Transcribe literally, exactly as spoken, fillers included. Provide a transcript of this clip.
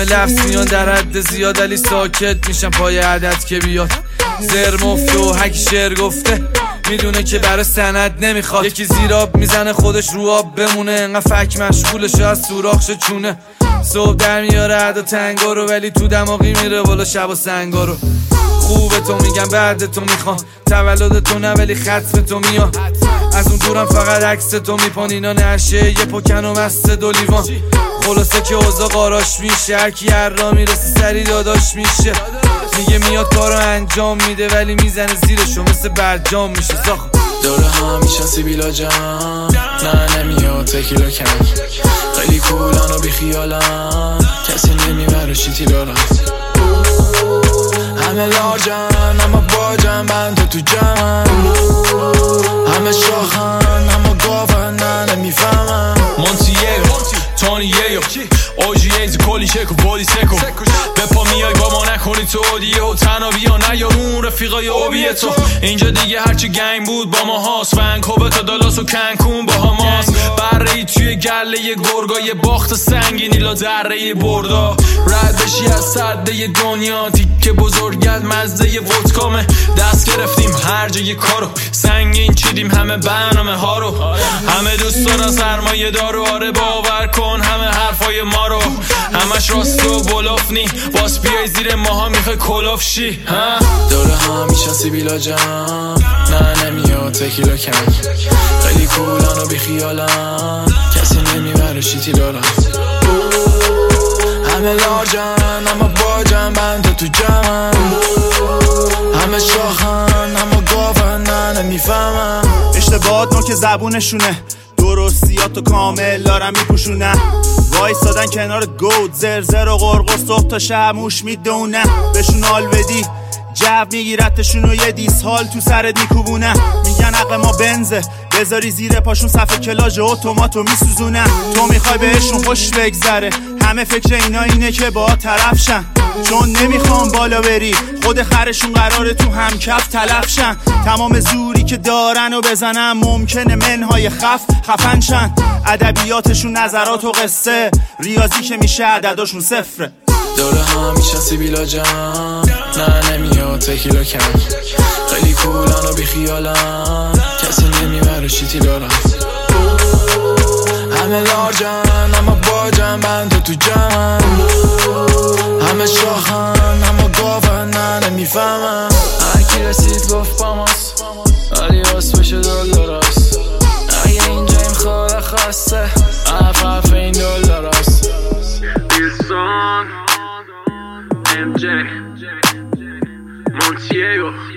لفظ میان در حد زیاد، ولی ساکت میشم پای عدد که بیاد. زر مفته و هک شعر گفته میدونه که برای سند نمیخواد. یکی زیراب میزنه خودش رو آب بمونه، انقدر فک مشغولش از سوراخش چونه. صبح در میاره عدا تنگا رو، ولی تو دماغی میره بالا شب و سنگا رو. خوبه تو میگم بعد تو میخوام، تولد تو نه ولی ختم تو میاد. از اون دورم فقط عکس تو میپان، اینا نشه یه پکن و مست دو لیوان. خلاصه که اوضاع قاراش میشه، هرکی هر را میرسه سری داداش میشه. میگه میاد کارو انجام میده ولی میزنه زیرشو مثل برجام میشه. زاخ دوره ها میشن سیبیلا جم، نه نمیاد تکیلا کم. خیلی کولان و بیخیالن، کسی نمیبره شیتی دارن. همه لارجن اما باجن، بند تو جمعن. همه شاخن اما گاون، نه نمیفهمن. مونتیگو تونیگو اوجیز کلی شکو بودی سکو. بپا میای با ما نکنی تو اودیه و تنها بیا نیار اون رفیقای اوبیه تو. اینجا دیگه هرچی گنگ بود با ما هاست، ونکوور تا دالاس و کنکون با هماست. بره ای توی گله گرگای باخت سنگینی لا دره بردا. رد بشی از سده دنیا تیکه بزرگت مزده ودکامه. دست گرفتیم هر جای کارو، سنگین چیدیم همه برنامه ها رو. همه دوست دارن سرمایه دارو، آره باور کن همه حرفای ما رو. همش راست و بلوف نی، باس بیای زیر ماها میخوای کلوف شی. دوره ها میشن سیبیلا جم، نه نمیاد تکیلا کم. خیلی کولن و بیخیالن، کسی نمیبره شیتی دارن. همه لارجن اما باجن، بند تو جمعن. همه شاخن اما گاون، نه نمیفهمن. اشتباهات نو که زبونشونه، درستیاتو کامل دارم میپوشونه. وایستادن کنار گود، زرزر و غرغر صبح تا شب موش میدونه. بهشون حال بدی جو میگیرتشون و یه دیس حال تو سرت میکوبونه. میگن عقل ما بنزه، بذاری زیر پاشون صفحه کلاژ اتوماتو میسوزونه. تو میخوای بهشون خوش بگذره، همه فکر اینا اینه که با طرف شن. چون نمیخوام بالا بری، خود خرشون قراره تو هم کف تلف شن. تمام زوری که دارن و بزنن ممکنه منهای خف خفن شن. ادبیاتشون نظرات و قصه، ریاضی که میشه عدداشون صفره. دوره ها میشن سیبیلا جم، نه نمیاد تکیلا کم. خیلی کولن و بیخیالن، کسی نمیبره شیتی دارن. همه لارجن اما باجن، بند تو جمعن. همه شاخن اما گاون، نه نمیفهمن. هرکی رسید گفت با ماست، ولی اسمش دلاراست. اگه اینجا این خوره خواسته، اف اف این دلاراست. ام جی Montiego